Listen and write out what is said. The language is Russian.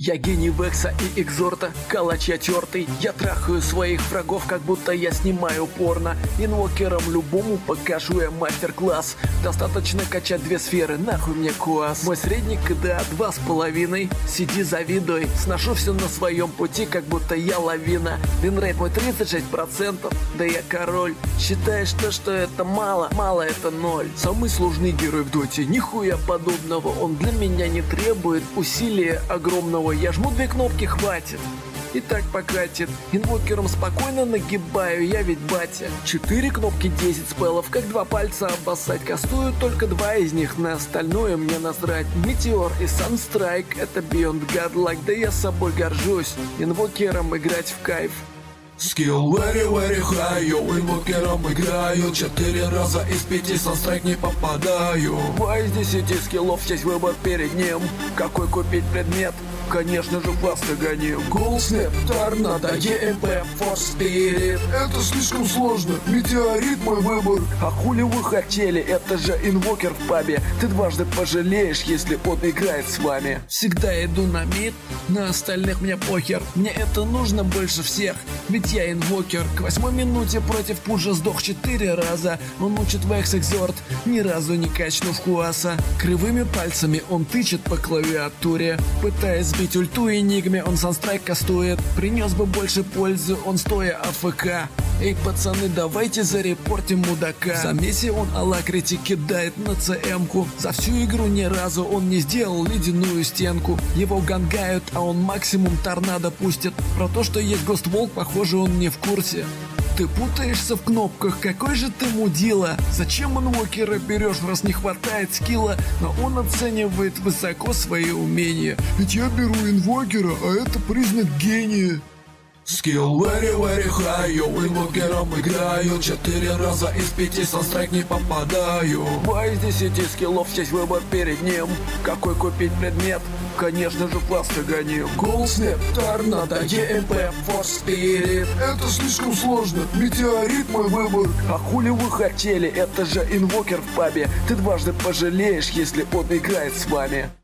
Я гений Векса и Экзорта, калач я тертый. Я трахаю своих врагов, как будто я снимаю порно. Инвокерам любому покажу я мастер-класс. Достаточно качать 2 сферы, нахуй мне куас. Мой средний КДА 2,5. Сиди завидуй, сношу все на своем пути, как будто я лавина. Винрейт мой 36%, да я король. Считаешь то, что это мало, мало это 0. Самый сложный герой в доте, нихуя подобного. Он для меня не требует усилия огромного. Я жму 2 кнопки, хватит. И так покатит. Инвокером спокойно нагибаю, я ведь батя. 4 кнопки, 10 спеллов, как 2 пальца обоссать. Кастую только 2 из них, на остальное мне насрать. Метеор и Санстрайк, это Beyond Godlike, да я собой горжусь. Инвокером играть в кайф. Скилл very high, инвокером играю 4 раза из 5 Санстрайк не попадаю. 2 из 10 скиллов, есть выбор перед ним. Какой купить предмет? Конечно же фаста гоним. Гол Снэп, Торнадо, ЕМП, Force Spirit. Это слишком сложно, метеорит мой выбор. А хули вы хотели, это же инвокер в пабе. Ты дважды пожалеешь, если он играет с вами. Всегда иду на мид, на остальных мне похер. Мне это нужно больше всех, ведь я инвокер. К 8 минуте против пуджа сдох 4 раза. Он учит Векс Экзорт, ни разу не качнув хуаса. Кривыми пальцами он тычет по клавиатуре, пытаясь сбить ульту Энигме, он Санстрайк кастует. Принес бы больше пользы, он стоя АФК. Эй, пацаны, давайте зарепортим мудака. В замесе он алакрити кидает на ЦМ-ку. За всю игру ни разу он не сделал ледяную стенку. Его гангают, а он максимум торнадо пустит. Про то, что есть Гостволк, похоже, он не в курсе. Ты путаешься в кнопках, какой же ты мудила. Зачем инвокера берешь, раз не хватает скилла? Но он оценивает высоко свои умения. Ведь я беру инвокера, а это признак гения. Скилл very high, инвокером играю 4 раза из 5 Санстрайк не попадаю. 2 из 10 скиллов, есть выбор перед ним. Какой купить предмет? Конечно же фаста гоним. Гол Снэп, Торнадо, ЕМП, Force Spirit. Это слишком сложно, метеорит мой выбор. А хули вы хотели, это же инвокер в пабе. Ты дважды пожалеешь, если он играет с вами.